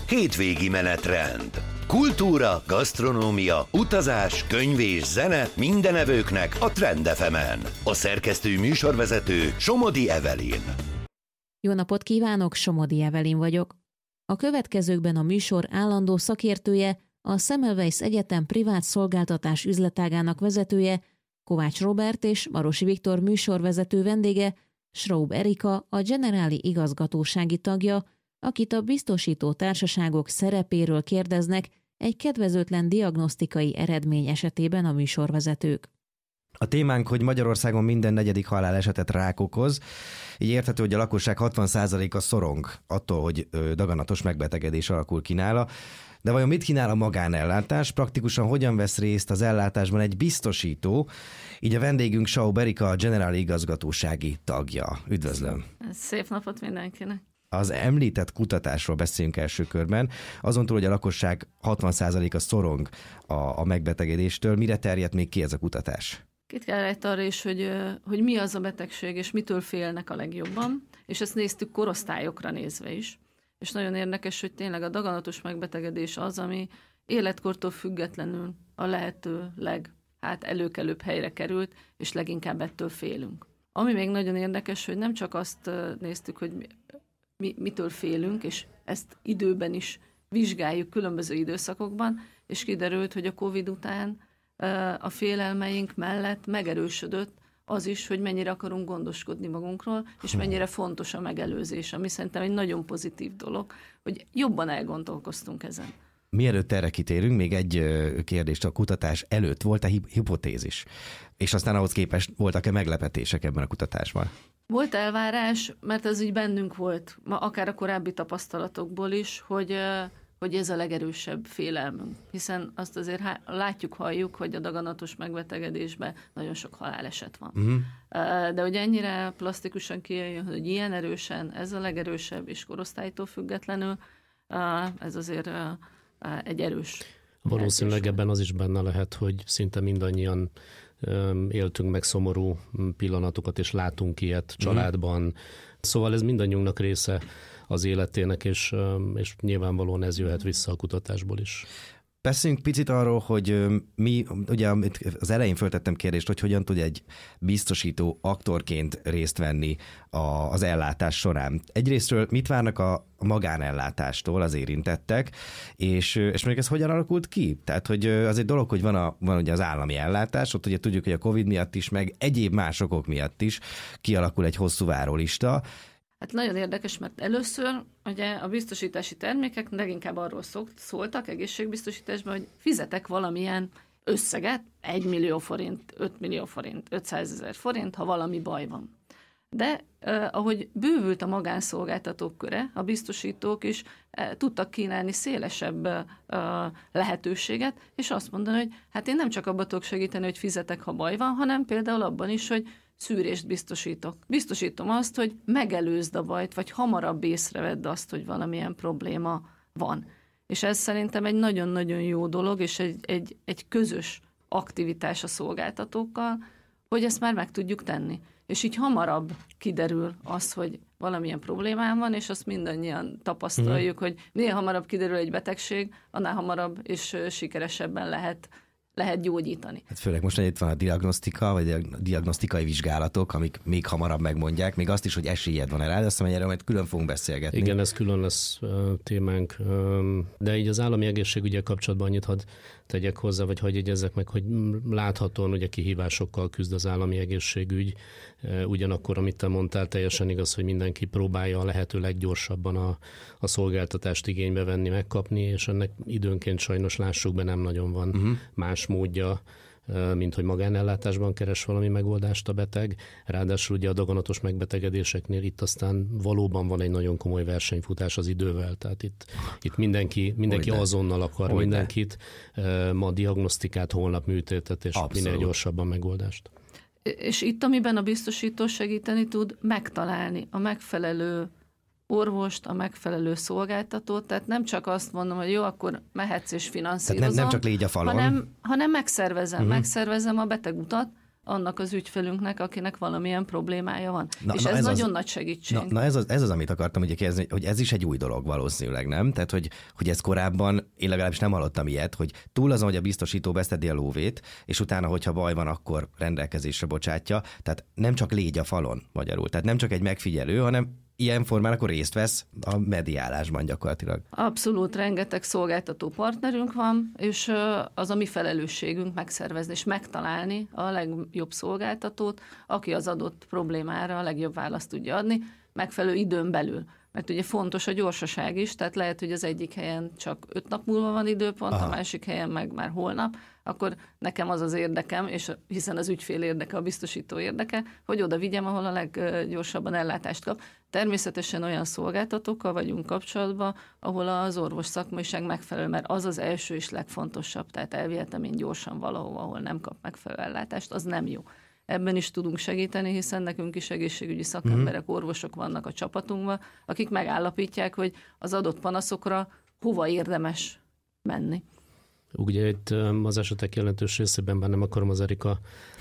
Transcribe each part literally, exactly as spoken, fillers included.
hétvégi menetrend. Kultúra, gasztronómia, utazás, könyv és zene mindenevőknek a Trend ef emen. A szerkesztő műsorvezető Somodi Evelyn. Jó napot kívánok, Somodi Evelyn vagyok. A következőkben a műsor állandó szakértője, a Semmelweis Egyetem privát szolgáltatás üzletágának vezetője, Kovács Róbert és Marosi Viktor műsorvezető vendége, Schraub Erika, a Generáli igazgatósági tagja, akit a biztosító társaságok szerepéről kérdeznek egy kedvezőtlen diagnosztikai eredmény esetében a műsorvezetők. A témánk, hogy Magyarországon minden negyedik halálesetet rák okoz, így érthető, hogy a lakosság hatvan százaléka szorong attól, hogy daganatos megbetegedés alakul ki nála. De vajon mit kínál a magánellátás? Praktikusan hogyan vesz részt az ellátásban egy biztosító? Így a vendégünk Schraub Erika, a Generáli igazgatósági tagja. Üdvözlöm! Szép napot mindenkinek! Az említett kutatásról beszéljünk első körben. Azon túl, hogy a lakosság hatvan százaléka szorong a, a megbetegedéstől, mire terjedt még ki ez a kutatás? Itt kell rejt arra is, hogy, hogy mi az a betegség, és mitől félnek a legjobban, és ezt néztük korosztályokra nézve is. És nagyon érdekes, hogy tényleg a daganatos megbetegedés az, ami életkortól függetlenül a lehető leg, hát előkelőbb helyre került, és leginkább ettől félünk. Ami még nagyon érdekes, hogy nem csak azt néztük, hogy mi, mi, mitől félünk, és ezt időben is vizsgáljuk különböző időszakokban, és kiderült, hogy a Covid után a félelmeink mellett megerősödött az is, hogy mennyire akarunk gondoskodni magunkról, és mennyire fontos a megelőzés, ami szerintem egy nagyon pozitív dolog, hogy jobban elgondolkoztunk ezen. Mielőtt erre kitérünk, még egy kérdést a kutatás előtt. Volt-e hipotézis? És aztán ahhoz képest voltak-e meglepetések ebben a kutatásban? Volt elvárás, mert ez így bennünk volt, akár a korábbi tapasztalatokból is, hogy hogy ez a legerősebb félelmünk, hiszen azt azért há- látjuk, halljuk, hogy a daganatos megbetegedésben nagyon sok haláleset van. Uh-huh. De hogy ennyire plastikusan kijöjjön, hogy ilyen erősen, ez a legerősebb, és korosztálytól függetlenül, ez azért egy erős. Valószínűleg erős. Ebben az is benne lehet, hogy szinte mindannyian éltünk meg szomorú pillanatokat, és látunk ilyet családban. Uh-huh. Szóval ez mindannyiunknak része az életének, és, és nyilvánvalóan ez jöhet vissza a kutatásból is. Beszéljünk picit arról, hogy mi, ugye az elején föltettem kérdést, hogy hogyan tud egy biztosító aktorként részt venni a, az ellátás során. Egyrésztről mit várnak a magánellátástól az érintettek, és, és mondjuk ez hogyan alakult ki? Tehát, hogy az egy dolog, hogy van, a, van ugye az állami ellátás, ott ugye tudjuk, hogy a Covid miatt is, meg egyéb más okok miatt is kialakul egy hosszú várólista. Hát nagyon érdekes, mert először ugye a biztosítási termékek leginkább arról szóltak egészségbiztosításban, hogy fizetek valamilyen összeget, egy millió forint, öt millió forint, ötszázezer forint, ha valami baj van. De eh, ahogy bővült a magánszolgáltatók köre, a biztosítók is eh, tudtak kínálni szélesebb eh, lehetőséget, és azt mondani, hogy hát én nem csak abban tudok segíteni, hogy fizetek, ha baj van, hanem például abban is, hogy szűrést biztosítok. Biztosítom azt, hogy megelőzd a bajt, vagy hamarabb észrevedd azt, hogy valamilyen probléma van. És ez szerintem egy nagyon-nagyon jó dolog, és egy, egy, egy közös aktivitás a szolgáltatókkal, hogy ezt már meg tudjuk tenni. És így hamarabb kiderül az, hogy valamilyen problémám van, és azt mindannyian tapasztaljuk, mm. hogy minél hamarabb kiderül egy betegség, annál hamarabb és sikeresebben lehet lehet gyógyítani. Hát főleg most itt van a diagnosztika, vagy a diagnosztikai vizsgálatok, amik még hamarabb megmondják, még azt is, hogy esélyed van rá, de azt mondom, hogy erről majd külön fogunk beszélgetni. Igen, ez külön lesz uh, témánk, um, de így az állami egészségügyel kapcsolatban annyit hadd tegyek hozzá, vagy hadd jegyezzek meg, hogy láthatóan ugye kihívásokkal küzd az állami egészségügy, uh, ugyanakkor, amit te mondtál, teljesen igaz, hogy mindenki próbálja a lehető leggyorsabban a, a szolgáltatást igénybe venni, megkapni, és ennek időnként sajnos lássuk be nem nagyon van uh-huh. más módja, mint hogy magánellátásban keres valami megoldást a beteg. Ráadásul ugye a daganatos megbetegedéseknél itt aztán valóban van egy nagyon komoly versenyfutás az idővel. Tehát itt, itt mindenki, mindenki azonnal akar Hogyne. mindenkit, ma diagnosztikát, holnap műtétet, és Abszolút. minél gyorsabban megoldást. És itt, amiben a biztosító segíteni tud, megtalálni a megfelelő orvost, a megfelelő szolgáltatót, tehát nem csak azt mondom, hogy jó, akkor mehetsz és finanszírozom, nem, nem csak légy a falon, hanem, hanem megszervezem, uh-huh. megszervezem a betegutat, annak az ügyfelünknek, akinek valamilyen problémája van. Na, és na ez, ez nagyon az, nagy segítség. Na, na ez, az, ez az, amit akartam ugye kérdezni, hogy ez is egy új dolog valószínűleg, nem? Tehát, hogy, hogy ez korábban, én legalábbis nem hallottam ilyet, hogy túl azon, hogy a biztosító beszedi a lóvét, és utána, hogyha baj van, akkor rendelkezésre bocsátja. Tehát nem csak légy a falon magyarul. Tehát nem csak egy megfigyelő, hanem ilyen formán akkor részt vesz a mediálásban gyakorlatilag. Abszolút, rengeteg szolgáltató partnerünk van, és az a mi felelősségünk megszervezni és megtalálni a legjobb szolgáltatót, aki az adott problémára a legjobb választ tudja adni, megfelelő időn belül. Mert ugye fontos a gyorsaság is, tehát lehet, hogy az egyik helyen csak öt nap múlva van időpont, Aha. a másik helyen meg már holnap, akkor nekem az az érdekem, és hiszen az ügyfél érdeke, a biztosító érdeke, hogy oda vigyem, ahol a leggyorsabban ellátást kap. Természetesen olyan szolgáltatókkal vagyunk kapcsolatban, ahol az orvos szakmaiság megfelelő, mert az az első és legfontosabb, tehát elvihetem én gyorsan valahova, ahol nem kap megfelelő ellátást, az nem jó. Ebben is tudunk segíteni, hiszen nekünk is egészségügyi szakemberek, orvosok vannak a csapatunkban, akik megállapítják, hogy az adott panaszokra hova érdemes menni. Ugye itt az esetek jelentős részében bár nem akarom az Erika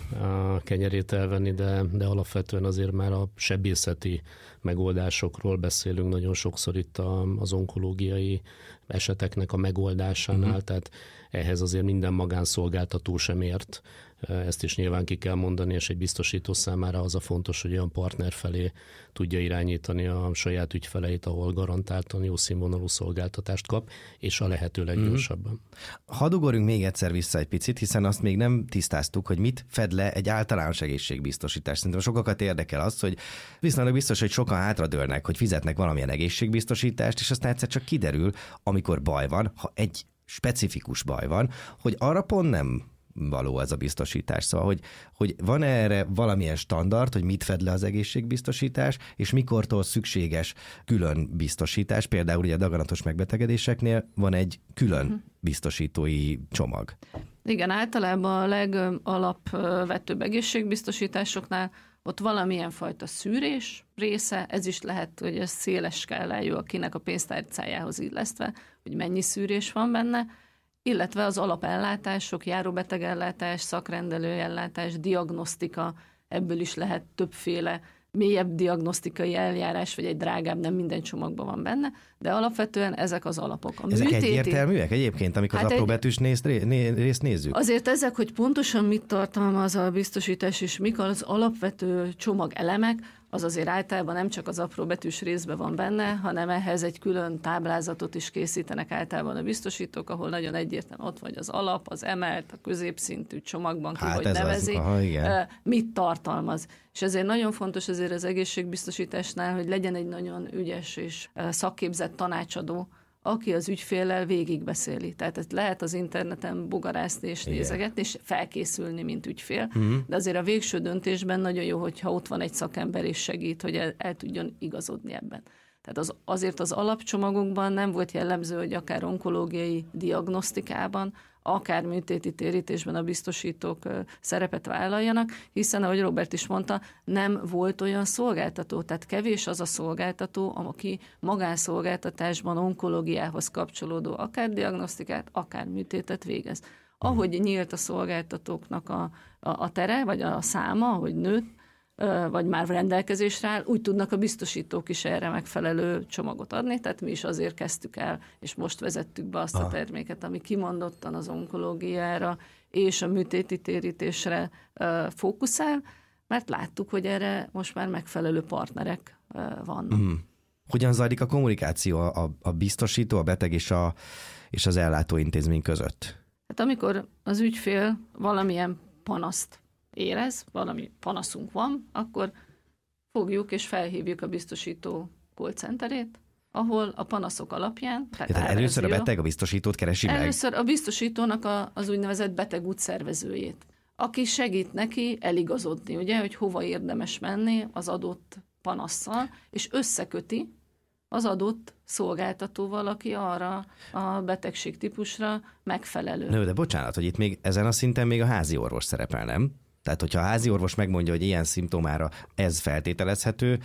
a kenyerét elvenni, de, de alapvetően azért már a sebészeti megoldásokról beszélünk nagyon sokszor itt az onkológiai eseteknek a megoldásánál, uh-huh. tehát ehhez azért minden magánszolgáltató sem ért. Ezt is nyilván ki kell mondani, és egy biztosító számára az a fontos, hogy olyan partner felé tudja irányítani a saját ügyfeleit, ahol garantáltan jó színvonalú szolgáltatást kap, és a lehető leggyorsabban. Mm. Hadd ugorjunk még egyszer vissza egy picit, hiszen azt még nem tisztáztuk, hogy mit fed le egy általános egészségbiztosítás. Szerintem sokakat érdekel az, hogy viszonylag biztos, hogy sokan hátradőlnek, hogy fizetnek valamilyen egészségbiztosítást, és aztán egyszer csak kiderül, amikor baj van, ha egy specifikus baj van, hogy arra pont nem való ez a biztosítás. Szóval, hogy, hogy van erre valamilyen standard, hogy mit fed le az egészségbiztosítás, és mikortól szükséges külön biztosítás. Például ugye a daganatos megbetegedéseknél van egy külön biztosítói csomag. Igen, általában a legalapvetőbb egészségbiztosításoknál ott valamilyen fajta szűrés része, ez is lehet, hogy ez széles skálájú, akinek a pénztárcájához illesztve, hogy mennyi szűrés van benne, illetve az alapellátások, járóbetegellátás, szakrendelőellátás, diagnosztika, ebből is lehet többféle mélyebb diagnosztikai eljárás, vagy egy drágább, nem minden csomagban van benne, de alapvetően ezek az alapok. A ezek műtéti... egyértelműek egyébként, amikor hát az apróbetűs egy... részt nézzük? Azért ezek, hogy pontosan mit tartalmaz a biztosítás, és mik az alapvető csomagelemek, az azért általában nem csak az apróbetűs részben van benne, hanem ehhez egy külön táblázatot is készítenek általában a biztosítók, ahol nagyon egyértelműen ott vagy az alap, az emelt, a középszintű csomagban ki, hát hogy nevezi, az, aha, mit tartalmaz. És ezért nagyon fontos azért az egészségbiztosításnál, hogy legyen egy nagyon ügyes és szakképzett tanácsadó, aki az ügyféllel végigbeszéli. Tehát ezt lehet az interneten bogarászni és igen. nézegetni, és felkészülni, mint ügyfél, uh-huh. de azért a végső döntésben nagyon jó, hogyha ott van egy szakember és segít, hogy el, el tudjon igazodni ebben. Tehát az, azért az alapcsomagokban nem volt jellemző, hogy akár onkológiai diagnosztikában, akár műtéti térítésben a biztosítók szerepet vállaljanak, hiszen, ahogy Robert is mondta, nem volt olyan szolgáltató, tehát kevés az a szolgáltató, aki magánszolgáltatásban onkológiához kapcsolódó akár diagnosztikát, akár műtétet végez. Ahogy nyílt a szolgáltatóknak a, a, a tere, vagy a száma, hogy nőtt, vagy már rendelkezésre áll, úgy tudnak a biztosítók is erre megfelelő csomagot adni, tehát mi is azért kezdtük el, és most vezettük be azt a terméket, ami kimondottan az onkológiára és a műtéti térítésre fókuszál, mert láttuk, hogy erre most már megfelelő partnerek vannak. Mm. Hogyan zajlik a kommunikáció a, a biztosító, a beteg és, a, és az ellátóintézmény között? Hát amikor az ügyfél valamilyen panaszt érez, valami panaszunk van, akkor fogjuk és felhívjuk a biztosító call centerét, ahol a panaszok alapján... Tehát ja, először a beteg a biztosítót keresi meg? Először a biztosítónak a, az úgynevezett beteg útszervezőjét, aki segít neki eligazodni, ugye, hogy hova érdemes menni az adott panasszal, és összeköti az adott szolgáltatóval, aki arra a betegség típusra megfelelő. Nő, de bocsánat, hogy itt még ezen a szinten még a házi orvos szerepel, nem? Tehát, hogyha a házi orvos megmondja, hogy ilyen szimptomára ez feltételezhető,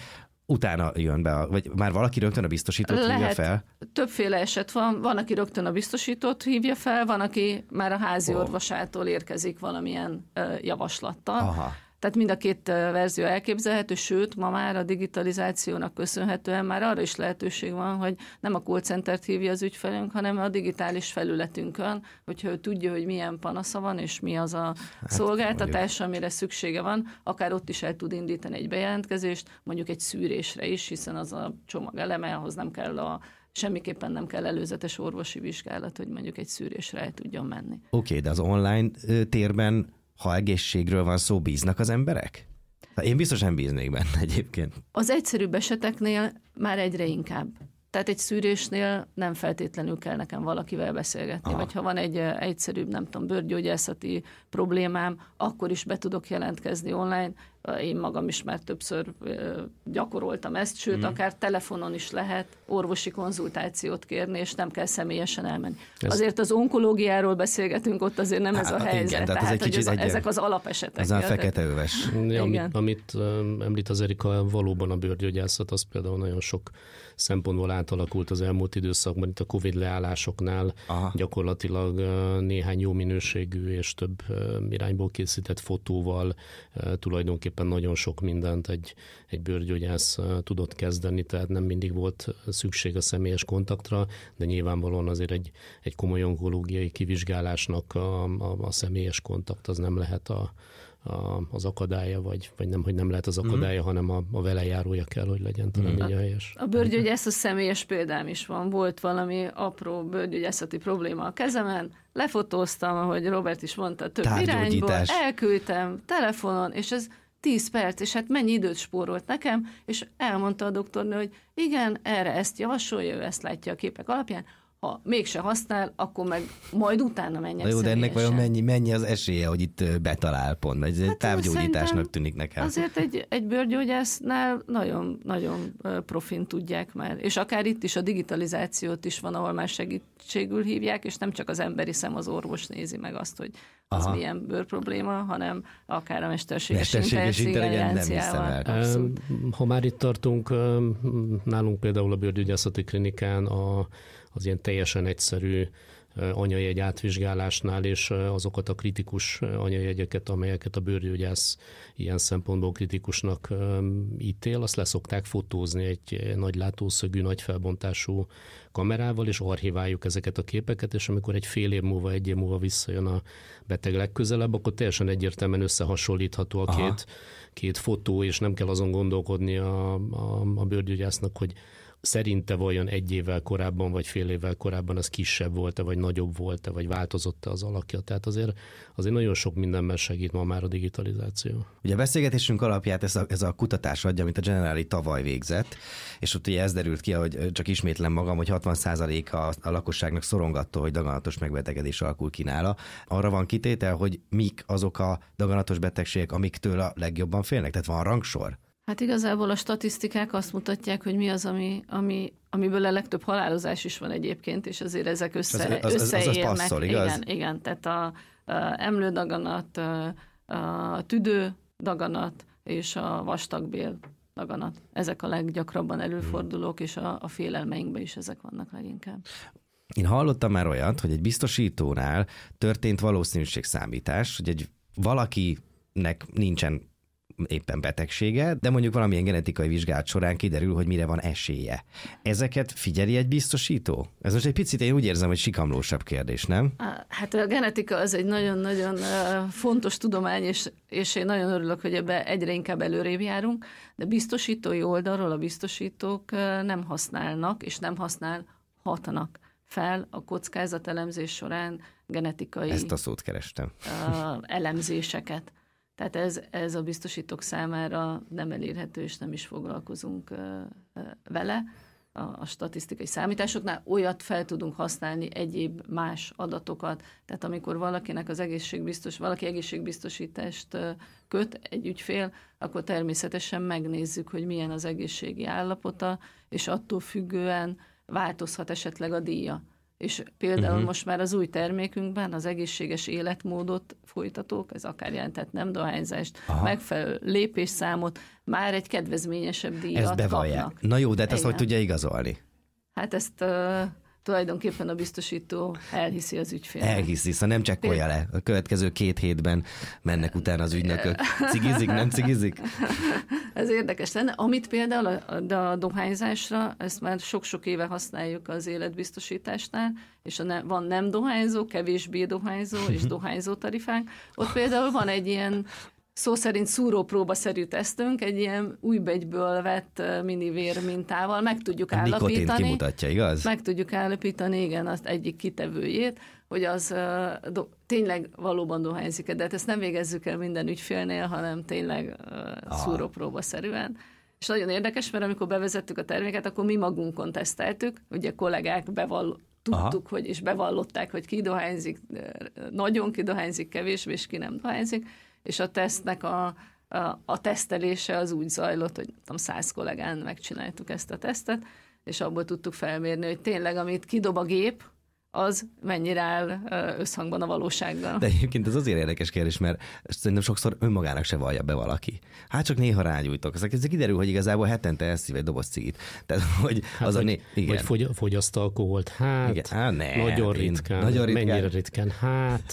utána jön be, vagy már valaki rögtön a biztosítót hívja Lehet. fel? Többféle eset van. Van, aki rögtön a biztosítót hívja fel, van, aki már a házi Oh. orvosától érkezik valamilyen ö, javaslattal. Aha. Tehát mind a két verzió elképzelhető, sőt, ma már a digitalizációnak köszönhetően már arra is lehetőség van, hogy nem a call centert hívja az ügyfelünk, hanem a digitális felületünkön, hogyha ő tudja, hogy milyen panasza van, és mi az a hát, szolgáltatás, mondjuk, amire szüksége van, akár ott is el tud indítani egy bejelentkezést, mondjuk egy szűrésre is, hiszen az a csomag eleme, ahhoz nem kell a semmiképpen nem kell előzetes orvosi vizsgálat, hogy mondjuk egy szűrésre el tudjon menni. Oké, okay, de az online térben, ha egészségről van szó, bíznak az emberek? Én biztos nem bíznék benne egyébként. Az egyszerűbb eseteknél már egyre inkább. Tehát egy szűrésnél nem feltétlenül kell nekem valakivel beszélgetni, Aha. vagy ha van egy egyszerűbb, nem tudom, bőrgyógyászati problémám, akkor is be tudok jelentkezni online. Én magam is már többször gyakoroltam ezt, sőt, hmm. akár telefonon is lehet orvosi konzultációt kérni, és nem kell személyesen elmenni. Ez... Azért az onkológiáról beszélgetünk, ott azért nem Há, ez a helyzet. Igen, tehát, tehát ez hogy ez, ezek az alapesetek. Ez a fekete-öves. Ja, amit, amit említ az Erika, valóban a bőrgyógyászat, az például nagyon sok szempontból átalakult az elmúlt időszakban. Itt a Covid leállásoknál Aha. gyakorlatilag néhány jó minőségű és több irányból készített fotóval tulajdonképpen nagyon sok mindent egy, egy bőrgyógyász tudott kezdeni, tehát nem mindig volt szükség a személyes kontaktra, de nyilvánvalóan azért egy, egy komoly onkológiai kivizsgálásnak a, a, a személyes kontakt az nem lehet a, a, az akadálya, vagy, vagy nem, hogy nem lehet az akadálya, mm. hanem a, a velejárója kell, hogy legyen talán mm. így a helyes. A bőrgyógyász a személyes példám is van. Volt valami apró bőrgyógyászati probléma a kezemen, lefotóztam, ahogy Robert is mondta, több irányból, elküldtem telefonon, és ez tíz perc, és hát mennyi időt spórolt nekem, és elmondta a doktornő, hogy igen, erre ezt javasolja, ő ezt látja a képek alapján, ha mégse használ, akkor meg majd utána menjen személyesen. De jó, de ennek vajon mennyi, mennyi az esélye, hogy itt betalál pont? Ez hát távgyógyításnak tűnik nekem. Azért egy, egy bőrgyógyásznál nagyon, nagyon profin tudják már. És akár itt is a digitalizációt is van, ahol már segítségül hívják, és nem csak az emberi szem, az orvos nézi meg azt, hogy az Aha. milyen bőrprobléma, hanem akár a mesterséges, mesterséges intelligenciával. Ha már itt tartunk, nálunk például a bőrgyógyászati klinikán a az ilyen teljesen egyszerű anyajegy átvizsgálásnál, és azokat a kritikus anyajegyeket, amelyeket a bőrgyógyász ilyen szempontból kritikusnak ítél, azt leszokták fotózni egy nagy látószögű, nagy felbontású kamerával, és archiváljuk ezeket a képeket, és amikor egy fél év múlva, egy év múlva visszajön a beteg legközelebb, akkor teljesen egyértelműen összehasonlítható a két, két fotó, és nem kell azon gondolkodni a, a, a bőrgyógyásznak, hogy szerinte vajon egy évvel korábban, vagy fél évvel korábban az kisebb volt-e, vagy nagyobb volt-e, vagy változott-e az alakja. Tehát azért, azért nagyon sok mindenben segít ma már a digitalizáció. Ugye a beszélgetésünk alapját ez a, ez a kutatás adja, amit a Generali tavaly végzett, és ott ugye ez derült ki, hogy csak ismétlem magam, hogy hatvan százaléka a lakosságnak szorongattól, hogy daganatos megbetegedés alakul ki nála. Arra van kitétel, hogy mik azok a daganatos betegségek, amiktől a legjobban félnek? Tehát van rangsor? Hát igazából a statisztikák azt mutatják, hogy mi az, ami, ami, amiből a legtöbb halálozás is van egyébként, és azért ezek össze, az, az, összeérnek. Az, az passzol, igaz? Igen, igen, tehát a, a emlődaganat, a, a tüdődaganat és a vastagbél daganat. Ezek a leggyakrabban előfordulók, és a, a félelmeinkben is ezek vannak leginkább. Én hallottam már olyat, hogy egy biztosítónál történt valószínűségszámítás, hogy egy valakinek nincsen éppen betegsége, de mondjuk valamilyen genetikai vizsgálat során kiderül, hogy mire van esélye. Ezeket figyeli egy biztosító? Ez most egy picit én úgy érzem, hogy sikamlósabb kérdés, nem? Hát a genetika az egy nagyon-nagyon fontos tudomány, és, és én nagyon örülök, hogy ebbe egyre inkább előrébb járunk, de biztosítói oldalról a biztosítók nem használnak, és nem használhatnak fel a kockázatelemzés során genetikai Ezt a szót kerestem. elemzéseket. Tehát ez, ez a biztosítók számára nem elérhető, és nem is foglalkozunk vele. A, a statisztikai számításoknál olyat fel tudunk használni, egyéb más adatokat. Tehát amikor valakinek az egészségbiztos, valaki egészségbiztosítást köt, egy ügyfél, akkor természetesen megnézzük, hogy milyen az egészségi állapota, és attól függően változhat esetleg a díja. És például uh-huh. most már az új termékünkben az egészséges életmódot folytatók, ez akár jelentett nem dohányzást, Aha. megfelelő lépésszámot, már egy kedvezményesebb díjat ezt bevallják. kapnak. Na jó, de ezt hogy tudja igazolni? Hát ezt uh, tulajdonképpen a biztosító elhiszi az ügyfélnek. Elhiszi, szóval nem csekkolja le. A következő két hétben mennek utána az ügynökök. Cigizik, nem cigizik? Ez érdekes lenne. Amit például a, de a dohányzásra, ezt már sok-sok éve használjuk az életbiztosításnál, és a ne, van nem dohányzó, kevésbé dohányzó és dohányzó tarifánk. Ott például van egy ilyen szó szerint szúrópróbaszerű tesztünk, egy ilyen újbegyből vett minivér mintával meg tudjuk a állapítani. Nikotint kimutatja, igaz? Meg tudjuk állapítani, igen, az egyik kitevőjét, hogy az uh, do, tényleg valóban dohányzik, de hát ezt nem végezzük el minden ügyfélnél, hanem tényleg uh, szúrópróbaszerűen. És nagyon érdekes, mert amikor bevezettük a terméket, akkor mi magunkon teszteltük, ugye kollégák bevall, tudtuk, Aha. hogy, és bevallották, hogy ki dohányzik, nagyon ki dohányzik, kevésbé, és ki nem dohányzik, és a tesztnek a, a, a tesztelése az úgy zajlott, hogy nem száz kollégán megcsináltuk ezt a tesztet, és abból tudtuk felmérni, hogy tényleg, amit kidob a gép, az mennyire áll összhangban a valósággal. De egyébként ez azért érdekes kérdés, mert szerintem sokszor önmagának se vallja be valaki. Hát csak néha rágyújtok. Ez kiderül, hogy igazából hetente elszív egy doboz cigit. Tehát, hogy hát az vagy, a né... Igen. Vagy fogy, fogyaszt alkoholt. Hát, igen. Há, ne, nagyon ritkán. Nagyon ritkán. Mennyire ritkán? Hát.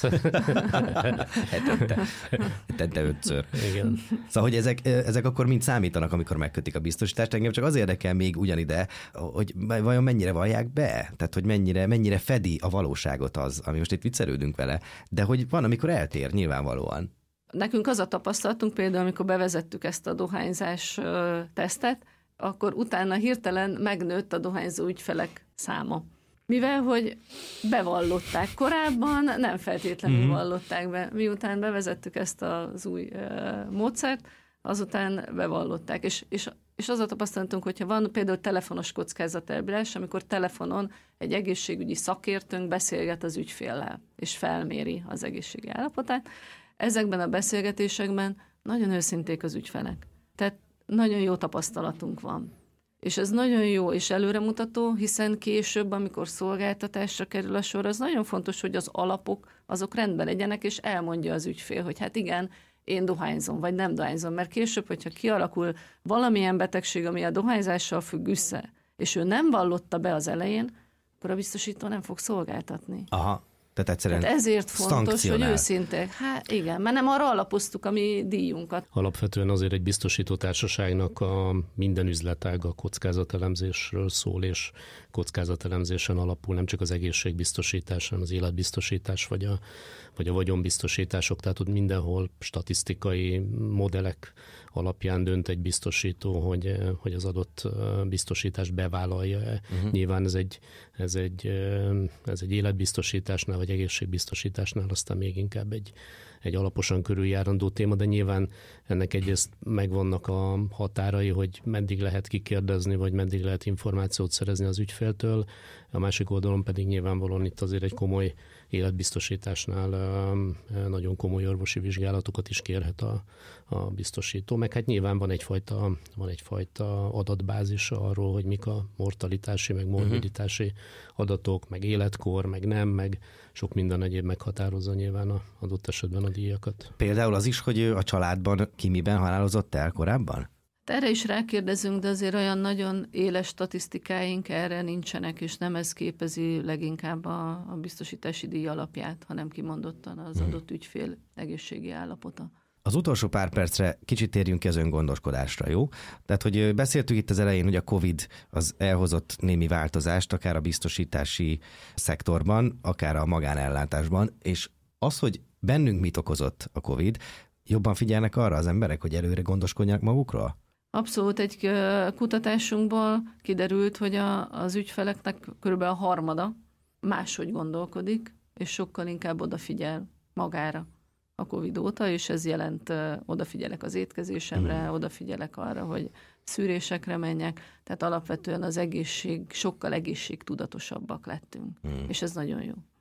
hetente. Hetente ötször. Igen. Szóval, hogy ezek, ezek akkor mind számítanak, amikor megkötik a biztosítást. Engem csak az érdekel még ugyanide, hogy vajon mennyire vallják be? Tehát, hogy mennyire, mennyire fedi a valóságot az, ami most itt viccelődünk vele, de hogy van, amikor eltér nyilvánvalóan. Nekünk az a tapasztalatunk, például amikor bevezettük ezt a dohányzás tesztet, akkor utána hirtelen megnőtt a dohányzó ügyfelek száma. Mivel, hogy bevallották korábban, nem feltétlenül mm-hmm. vallották be. Miután bevezettük ezt az új módszert, azután bevallották. És, és, és az a tapasztalatunk, hogyha van például telefonos kockázatelbírás, amikor telefonon egy egészségügyi szakértőnk beszélget az ügyféllel, és felméri az egészségi állapotát. Ezekben a beszélgetésekben nagyon őszinték az ügyfelek. Tehát nagyon jó tapasztalatunk van. És ez nagyon jó és előremutató, hiszen később, amikor szolgáltatásra kerül a sor, az nagyon fontos, hogy az alapok azok rendben legyenek, és elmondja az ügyfél, hogy hát igen, én dohányzom, vagy nem dohányzom, mert később, hogyha kialakul valamilyen betegség, ami a dohányzással függ össze, és ő nem vallotta be az elején, akkor a biztosító nem fog szolgáltatni. Aha, tehát egyszerűen tehát ezért fontos, hogy őszinte. Hát igen, mert nem arra alapoztuk a mi díjunkat. Alapvetően azért egy biztosító társaságnak a minden üzletága kockázatelemzésről szól, és kockázatelemzésen alapul nem csak az egészségbiztosítás, hanem az életbiztosítás, vagy a, vagy a vagyonbiztosítások, tehát ott mindenhol statisztikai modellek alapján dönt egy biztosító, hogy, hogy az adott biztosítást bevállalja. Uh-huh. Nyilván ez egy, ez, egy, ez egy életbiztosításnál, vagy egészségbiztosításnál aztán még inkább egy, egy alaposan körüljárandó téma, de nyilván ennek egyrészt megvannak a határai, hogy meddig lehet kikérdezni, vagy meddig lehet információt szerezni az ügyféltől. A másik oldalon pedig nyilvánvalóan itt azért egy komoly életbiztosításnál nagyon komoly orvosi vizsgálatokat is kérhet a, a biztosító. Meg hát nyilván van egyfajta, van egyfajta adatbázis arról, hogy mik a mortalitási, meg morbiditási uh-huh. adatok, meg életkor, meg nem, meg sok minden egyéb meghatározza nyilván a adott esetben a díjakat. Például az is, hogy a családban ki miben halálozott el korábban? Erre is rákérdezünk, de azért olyan nagyon éles statisztikáink erre nincsenek, és nem ez képezi leginkább a, a biztosítási díj alapját, hanem kimondottan az adott ügyfél egészségi állapota. Az utolsó pár percre kicsit térjünk ki az öngondoskodásra, jó? Tehát, hogy beszéltük itt az elején, hogy a Covid az elhozott némi változást, akár a biztosítási szektorban, akár a magánellátásban, és az, hogy bennünk mit okozott a Covid, jobban figyelnek arra az emberek, hogy előre gondoskodjanak magukról? Abszolút, egy kutatásunkból kiderült, hogy a, az ügyfeleknek körülbelül a harmada máshogy gondolkodik, és sokkal inkább odafigyel magára a Covid óta, és ez jelent, odafigyelek az étkezésemre, hmm. odafigyelek arra, hogy szűrésekre menjek, tehát alapvetően az egészség, sokkal egészségtudatosabbak lettünk, hmm. és ez nagyon jó.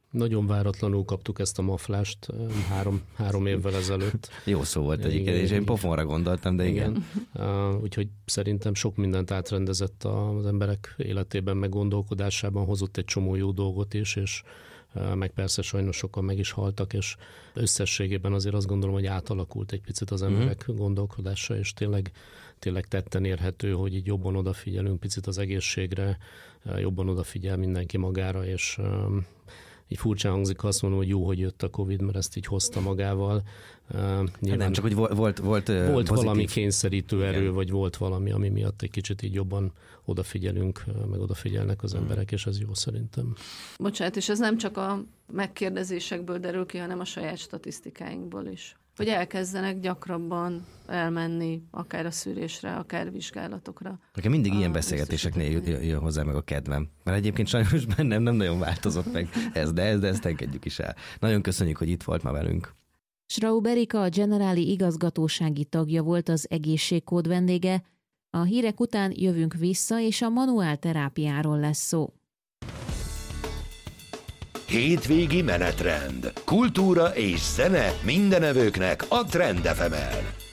Nagyon váratlanul kaptuk ezt a maflást három, három évvel ezelőtt. Jó szó volt egyébként, és én pofonra gondoltam, de igen. igen. Uh, úgyhogy szerintem sok mindent átrendezett az emberek életében, meg gondolkodásában, hozott egy csomó jó dolgot is, és uh, meg persze sajnos sokan meg is haltak, és összességében azért azt gondolom, hogy átalakult egy picit az emberek mm. gondolkodása, és tényleg, tényleg tetten érhető, hogy így jobban odafigyelünk picit az egészségre, uh, jobban odafigyel mindenki magára, és um, így furcsán hangzik, azt mondom, hogy jó, hogy jött a Covid, mert ezt így hozta magával. Uh, hát nem, csak hogy volt Volt, volt, volt pozitív. valami kényszerítő erő, igen. vagy volt valami, ami miatt egy kicsit így jobban odafigyelünk, meg odafigyelnek az emberek, és ez jó szerintem. Bocsánat, és ez nem csak a megkérdezésekből derül ki, hanem a saját statisztikáinkból is. Hogy elkezdenek gyakrabban elmenni, akár a szűrésre, akár vizsgálatokra. Nekem mindig ilyen beszélgetéseknél jön, jön hozzá meg a kedvem. Mert egyébként sajnos bennem nem nagyon változott meg ez, de, ez, de ezt engedjük is el. Nagyon köszönjük, hogy itt volt ma velünk. Schraub Erika, a Generáli igazgatósági tagja volt az egészségkód vendége. A hírek után jövünk vissza, és a manuálterápiáról lesz szó. Hétvégi menetrend. Kultúra és zene mindenevőknek a Trend ef emen.